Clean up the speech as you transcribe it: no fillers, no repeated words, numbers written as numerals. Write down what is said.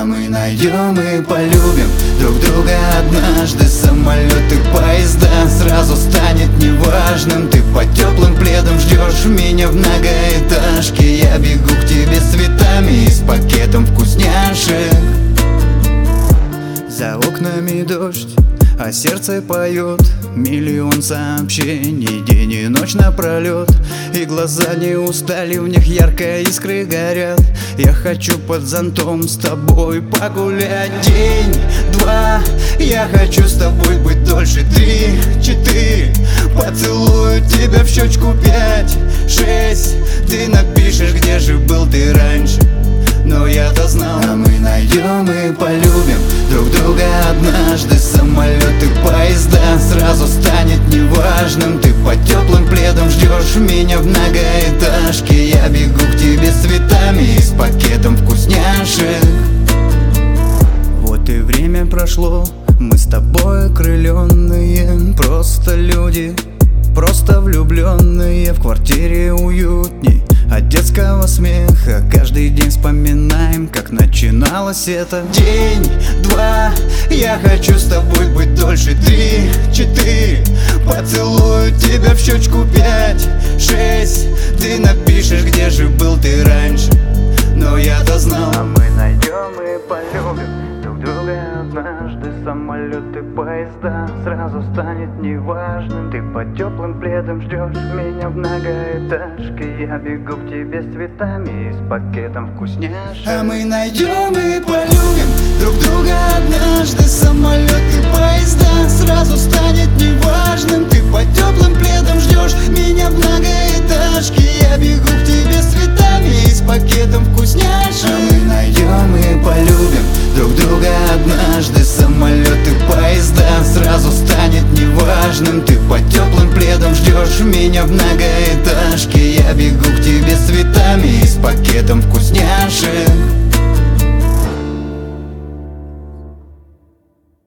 А мы найдем и полюбим друг друга однажды. Самолеты, поезда, сразу станет неважным. Ты под теплым пледом ждешь меня в многоэтажке. Я бегу к тебе с цветами и с пакетом вкусняшек. За окнами дождь, а сердце поет миллион сообщений день и ночь напролет. И глаза не устали, в них ярко искры горят. Я хочу под зонтом с тобой погулять. День, два, я хочу с тобой быть дольше. 3, 4, поцелую тебя в щечку. 5, 6, ты напишешь, где же был ты раньше. Но я-то знал. А мы найдем и полюбим друг друга однажды. Самолеты, поезда, сразу станет неважным. Ты под теплым пледом ждешь меня в многоэтажке. Я бегу к тебе с цветами и с пакетом вкусняшек. Вот и время прошло, мы с тобой окрыленные. Просто люди, просто влюбленные. В квартире уютней от детского смеха. Каждый день вспоминаем, как начиналось это. День, два, я хочу с тобой быть дольше. 3, 4, поцелую тебя в щечку. 5, 6, ты напишешь, где же был ты раньше. Но я-то знал. А мы найдем и полюбим друг друга однажды. Самолеты, поезда, сразу станет неважным. Ты под теплым пледом ждешь меня в многоэтажке. Я бегу к тебе с цветами и с пакетом вкусняшек. А мы найдем и полюбим друг друга однажды. Самолеты, поезда, сразу станет неважным. Ты под теплым пледом ждешь меня в многоэтажке. Я бегу к тебе с цветами и с пакетом вкусняшек. А мы найдем и полюбим друг друга однажды. Самолеты, поезда, сразу станет неважным. Ты под теплым пледом ждешь меня в многоэтажке. Я бегу к тебе с цветами и с пакетом вкусняшек.